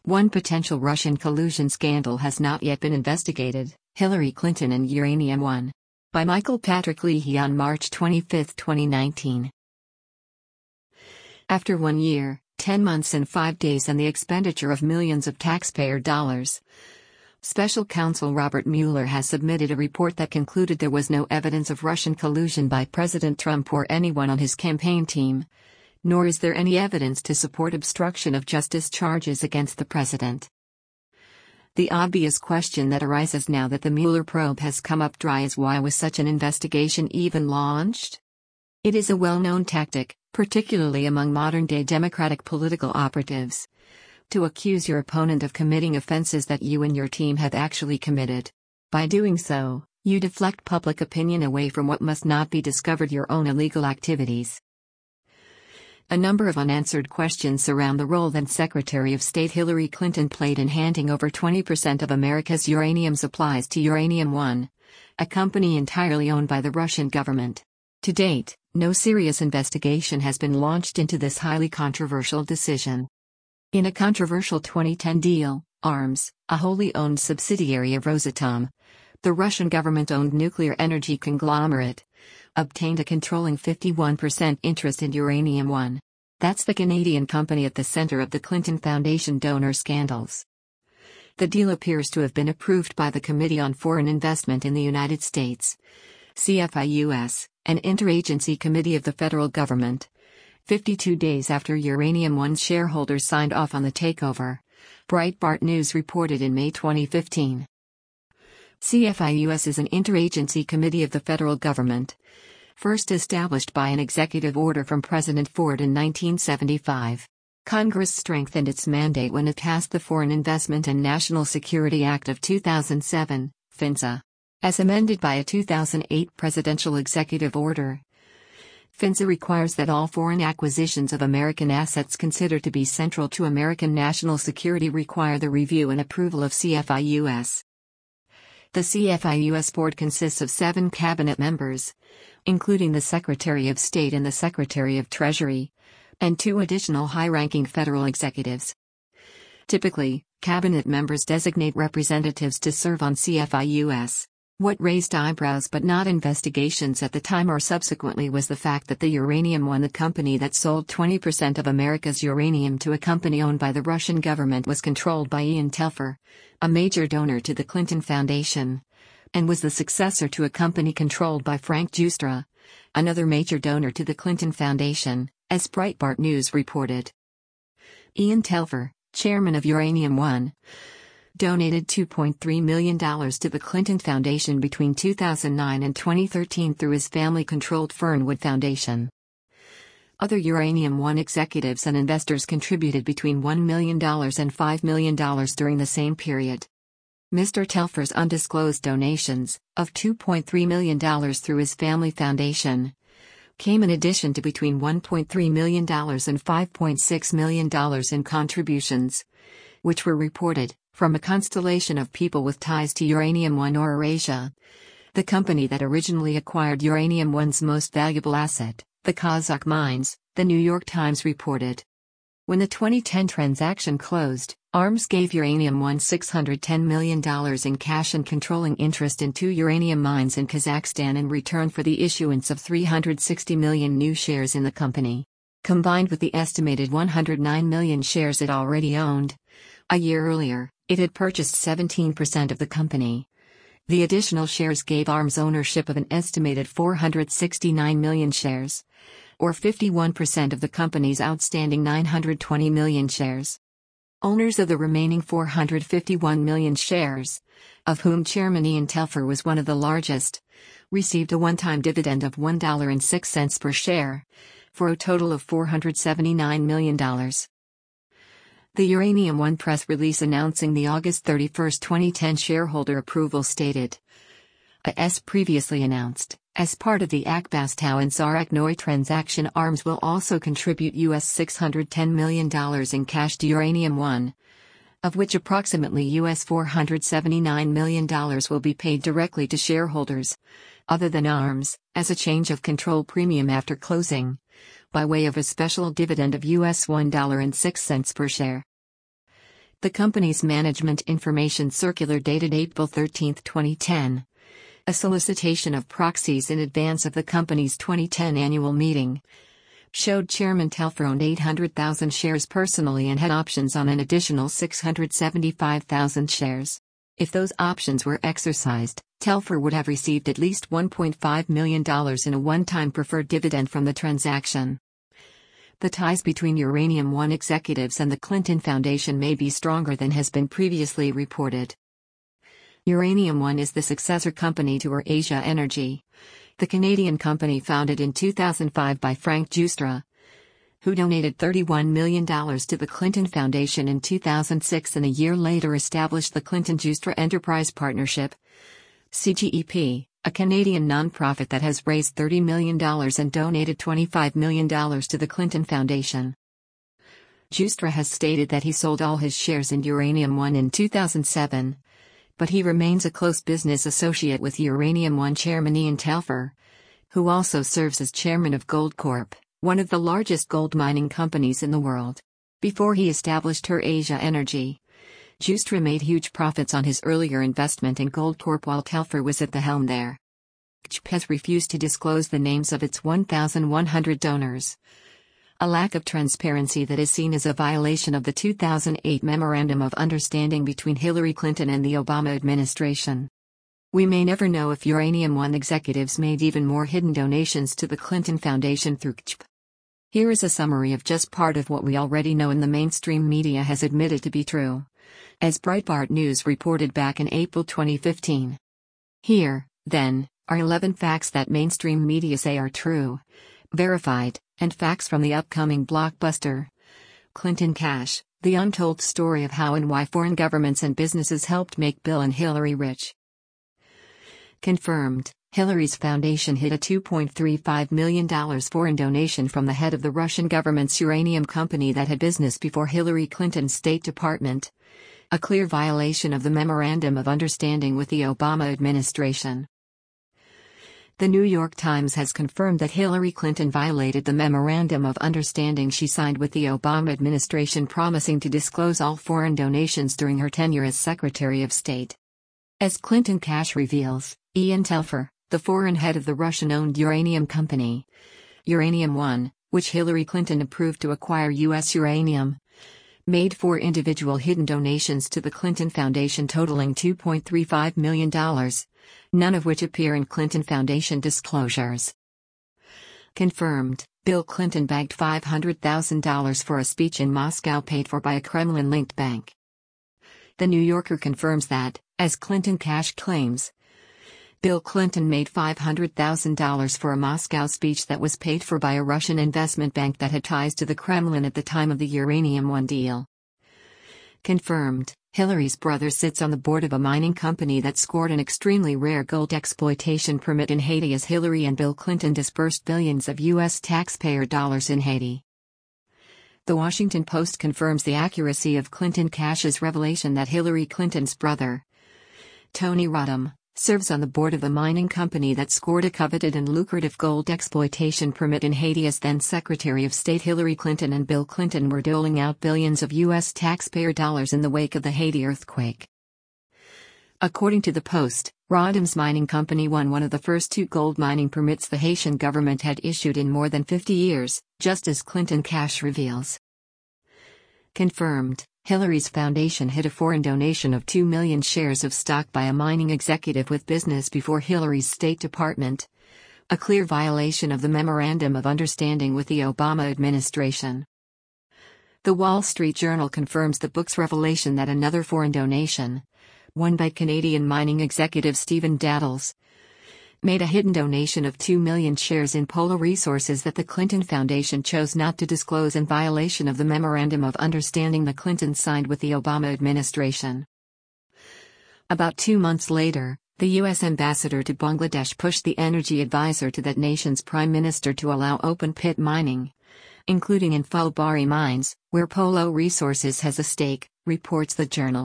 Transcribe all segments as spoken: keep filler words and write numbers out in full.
One potential Russian collusion scandal has not yet been investigated: Hillary Clinton and Uranium One. By Michael Patrick Leahy on March twenty-fifth, twenty nineteen. After one year, ten months and five days and the expenditure of millions of taxpayer dollars, Special Counsel Robert Mueller has submitted a report that concluded there was no evidence of Russian collusion by President Trump or anyone on his campaign team, nor is there any evidence to support obstruction of justice charges against the president. The obvious question that arises now that the Mueller probe has come up dry is, why was such an investigation even launched? It is a well-known tactic, particularly among modern-day Democratic political operatives, to accuse your opponent of committing offenses that you and your team have actually committed. By doing so, you deflect public opinion away from what must not be discovered: your own illegal activities. A number of unanswered questions surround the role that Secretary of State Hillary Clinton played in handing over twenty percent of America's uranium supplies to Uranium One, a company entirely owned by the Russian government. To date, no serious investigation has been launched into this highly controversial decision. In a controversial twenty ten deal, ARMS, a wholly owned subsidiary of Rosatom, the Russian government-owned nuclear energy conglomerate, obtained a controlling fifty-one percent interest in Uranium One. That's the Canadian company at the center of the Clinton Foundation donor scandals. The deal appears to have been approved by the Committee on Foreign Investment in the United States, C F I U S, an interagency committee of the federal government, fifty-two days after Uranium One's shareholders signed off on the takeover, Breitbart News reported in May twenty fifteen. C F I U S is an interagency committee of the federal government, first established by an executive order from President Ford in nineteen seventy-five. Congress strengthened its mandate when it passed the Foreign Investment and National Security Act of two thousand seven, FINSA. As amended by a two thousand eight presidential executive order, FINSA requires that all foreign acquisitions of American assets considered to be central to American national security require the review and approval of C F I U S. The C F I U S board consists of seven cabinet members, including the Secretary of State and the Secretary of Treasury, and two additional high-ranking federal executives. Typically, cabinet members designate representatives to serve on C F I U S. What raised eyebrows but not investigations at the time or subsequently was the fact that the Uranium One, the company that sold twenty percent of America's uranium to a company owned by the Russian government, was controlled by Ian Telfer, a major donor to the Clinton Foundation, and was the successor to a company controlled by Frank Giustra, another major donor to the Clinton Foundation, as Breitbart News reported. Ian Telfer, chairman of Uranium One, donated two point three million dollars to the Clinton Foundation between two thousand nine and twenty thirteen through his family-controlled Fernwood Foundation. Other Uranium One executives and investors contributed between one million dollars and five million dollars during the same period. Mister Telfer's undisclosed donations, of two point three million dollars through his family foundation, came in addition to between one point three million dollars and five point six million dollars in contributions, which were reported from a constellation of people with ties to Uranium One or Eurasia, the company that originally acquired Uranium One's most valuable asset, the Kazakh mines, the New York Times reported. When the twenty ten transaction closed, ARMS gave Uranium One six hundred ten million dollars in cash and controlling interest in two uranium mines in Kazakhstan in return for the issuance of three hundred sixty million new shares in the company. Combined with the estimated one hundred nine million shares it already owned, a year earlier, it had purchased seventeen percent of the company. The additional shares gave ARMS ownership of an estimated four hundred sixty-nine million shares, or fifty-one percent of the company's outstanding nine hundred twenty million shares. Owners of the remaining four hundred fifty-one million shares, of whom Chairman Ian Telfer was one of the largest, received a one-time dividend of one dollar and six cents per share, for a total of four hundred seventy-nine million dollars. The Uranium One press release announcing the August thirty-first, twenty ten shareholder approval stated, as previously announced, as part of the Akbastow and Zaraknoy transaction, ARMS will also contribute U S six hundred ten million dollars in cash to Uranium One, of which approximately U S four hundred seventy-nine million dollars will be paid directly to shareholders, other than ARMS, as a change of control premium after closing, by way of a special dividend of U S one dollar and six cents per share. The company's management information circular dated April thirteenth, twenty ten. A solicitation of proxies in advance of the company's twenty ten annual meeting showed Chairman Telfer owned eight hundred thousand shares personally and had options on an additional six hundred seventy-five thousand shares. If those options were exercised, Telfer would have received at least one point five million dollars in a one-time preferred dividend from the transaction. The ties between Uranium One executives and the Clinton Foundation may be stronger than has been previously reported. Uranium One is the successor company to Eurasia Energy, the Canadian company founded in two thousand five by Frank Giustra, who donated thirty-one million dollars to the Clinton Foundation in two thousand six and a year later established the Clinton-Giustra Enterprise Partnership, C G E P, a Canadian nonprofit that has raised thirty million dollars and donated twenty-five million dollars to the Clinton Foundation. Giustra has stated that he sold all his shares in Uranium One in two thousand seven, but he remains a close business associate with Uranium One chairman Ian Telfer, who also serves as chairman of Goldcorp, one of the largest gold mining companies in the world. Before he established Eurasia Energy, Giustra made huge profits on his earlier investment in Goldcorp while Telfer was at the helm there. C G P has refused to disclose the names of its one thousand one hundred donors, a lack of transparency that is seen as a violation of the two thousand eight Memorandum of Understanding between Hillary Clinton and the Obama administration. We may never know if Uranium One executives made even more hidden donations to the Clinton Foundation through C G P. Here is a summary of just part of what we already know and the mainstream media has admitted to be true, as Breitbart News reported back in April twenty fifteen. Here, then, are eleven facts that mainstream media say are true, verified, and facts from the upcoming blockbuster, Clinton Cash, the untold story of how and why foreign governments and businesses helped make Bill and Hillary rich. Confirmed, Hillary's foundation hid a two point three five million dollars foreign donation from the head of the Russian government's uranium company that had business before Hillary Clinton's State Department, a clear violation of the Memorandum of Understanding with the Obama administration. The New York Times has confirmed that Hillary Clinton violated the Memorandum of Understanding she signed with the Obama administration, promising to disclose all foreign donations during her tenure as Secretary of State. As Clinton Cash reveals, Ian Telfer, the foreign head of the Russian-owned uranium company, Uranium One, which Hillary Clinton approved to acquire U S uranium, made four individual hidden donations to the Clinton Foundation totaling two point three five million dollars, none of which appear in Clinton Foundation disclosures. Confirmed, Bill Clinton bagged five hundred thousand dollars for a speech in Moscow paid for by a Kremlin-linked bank. The New Yorker confirms that, as Clinton Cash claims, Bill Clinton made five hundred thousand dollars for a Moscow speech that was paid for by a Russian investment bank that had ties to the Kremlin at the time of the Uranium One deal. Confirmed, Hillary's brother sits on the board of a mining company that scored an extremely rare gold exploitation permit in Haiti as Hillary and Bill Clinton dispersed billions of U S taxpayer dollars in Haiti. The Washington Post confirms the accuracy of Clinton Cash's revelation that Hillary Clinton's brother, Tony Rodham, serves on the board of a mining company that scored a coveted and lucrative gold exploitation permit in Haiti as then Secretary of State Hillary Clinton and Bill Clinton were doling out billions of U S taxpayer dollars in the wake of the Haiti earthquake. According to the Post, Rodham's mining company won one of the first two gold mining permits the Haitian government had issued in more than fifty years, just as Clinton Cash reveals. Confirmed, Hillary's foundation hid a foreign donation of two million shares of stock by a mining executive with business before Hillary's State Department, a clear violation of the Memorandum of Understanding with the Obama administration. The Wall Street Journal confirms the book's revelation that another foreign donation, one by Canadian mining executive Stephen Daddles, made a hidden donation of two million shares in Polo Resources that the Clinton Foundation chose not to disclose in violation of the Memorandum of Understanding the Clintons signed with the Obama administration. About two months later, the U S ambassador to Bangladesh pushed the energy advisor to that nation's prime minister to allow open-pit mining, including in Phulbari mines, where Polo Resources has a stake, reports the journal.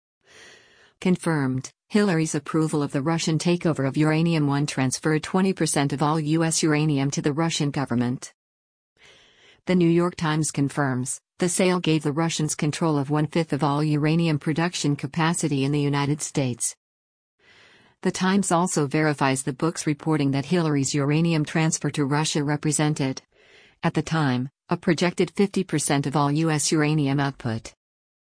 Confirmed, Hillary's approval of the Russian takeover of Uranium One transferred twenty percent of all U S uranium to the Russian government. The New York Times confirms, The sale gave the Russians control of one-fifth of all uranium production capacity in the United States. The Times also verifies the book's reporting that Hillary's uranium transfer to Russia represented, at the time, a projected fifty percent of all U S uranium output.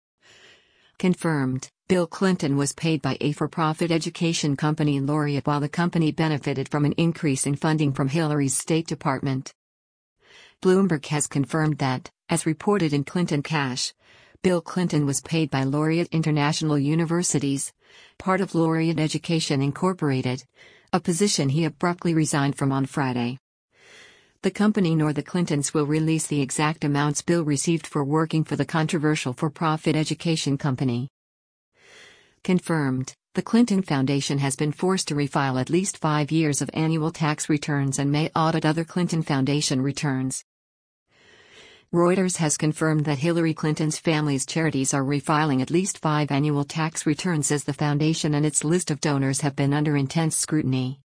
Confirmed, Bill Clinton was paid by a for-profit education company Laureate while the company benefited from an increase in funding from Hillary's State Department. Bloomberg has confirmed that, as reported in Clinton Cash, Bill Clinton was paid by Laureate International Universities, part of Laureate Education Incorporated, a position he abruptly resigned from on Friday. The company nor the Clintons will release the exact amounts Bill received for working for the controversial for-profit education company. Confirmed, the Clinton Foundation has been forced to refile at least five years of annual tax returns and may audit other Clinton Foundation returns. Reuters has confirmed that Hillary Clinton's family's charities are refiling at least five annual tax returns as the foundation and its list of donors have been under intense scrutiny.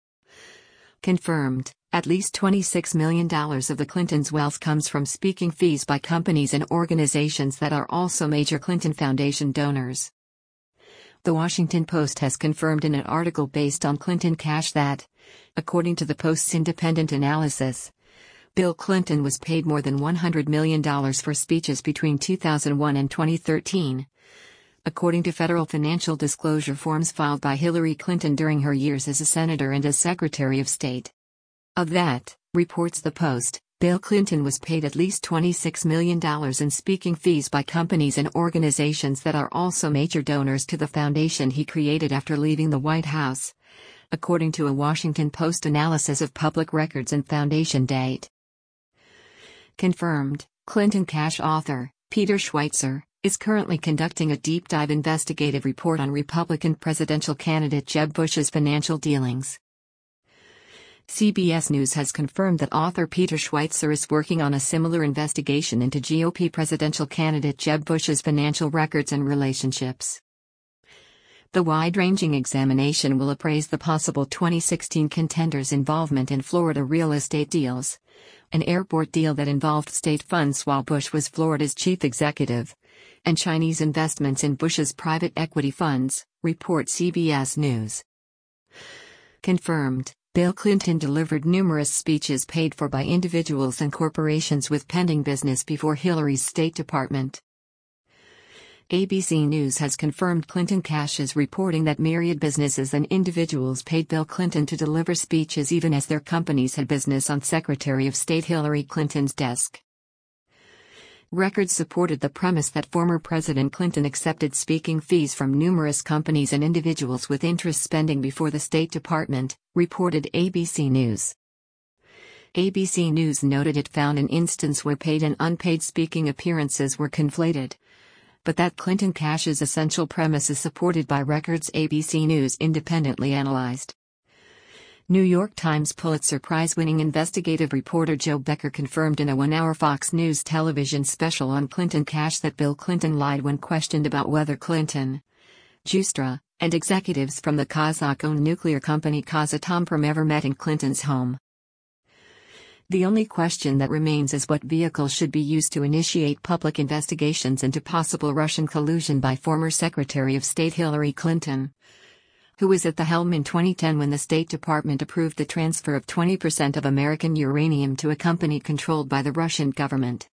Confirmed, at least twenty-six million dollars of the Clintons' wealth comes from speaking fees by companies and organizations that are also major Clinton Foundation donors. The Washington Post has confirmed in an article based on Clinton Cash that, according to the Post's independent analysis, Bill Clinton was paid more than one hundred million dollars for speeches between two thousand one and twenty thirteen, according to federal financial disclosure forms filed by Hillary Clinton during her years as a senator and as Secretary of State. Of that, reports the Post, Bill Clinton was paid at least twenty-six million dollars in speaking fees by companies and organizations that are also major donors to the foundation he created after leaving the White House, according to a Washington Post analysis of public records and foundation date. Confirmed, Clinton Cash author, Peter Schweizer, is currently conducting a deep dive investigative report on Republican presidential candidate Jeb Bush's financial dealings. C B S News has confirmed that author Peter Schweizer is working on a similar investigation into G O P presidential candidate Jeb Bush's financial records and relationships. The wide-ranging examination will appraise the possible twenty sixteen contenders' involvement in Florida real estate deals, an airport deal that involved state funds while Bush was Florida's chief executive, and Chinese investments in Bush's private equity funds, reports C B S News. Confirmed, Bill Clinton delivered numerous speeches paid for by individuals and corporations with pending business before Hillary's State Department. A B C News has confirmed Clinton Cash is reporting that myriad businesses and individuals paid Bill Clinton to deliver speeches even as their companies had business on Secretary of State Hillary Clinton's desk. Records supported the premise that former President Clinton accepted speaking fees from numerous companies and individuals with interest spending before the State Department, reported A B C News. A B C News noted it found an instance where paid and unpaid speaking appearances were conflated, but that Clinton Cash's essential premise is supported by records A B C News independently analyzed. New York Times Pulitzer Prize-winning investigative reporter Joe Becker confirmed in a one-hour Fox News television special on Clinton Cash that Bill Clinton lied when questioned about whether Clinton, Justra, and executives from the Kazakh-owned nuclear company Kazatomprom ever met in Clinton's home. The only question that remains is what vehicle should be used to initiate public investigations into possible Russian collusion by former Secretary of State Hillary Clinton, who was at the helm in twenty ten when the State Department approved the transfer of twenty percent of American uranium to a company controlled by the Russian government.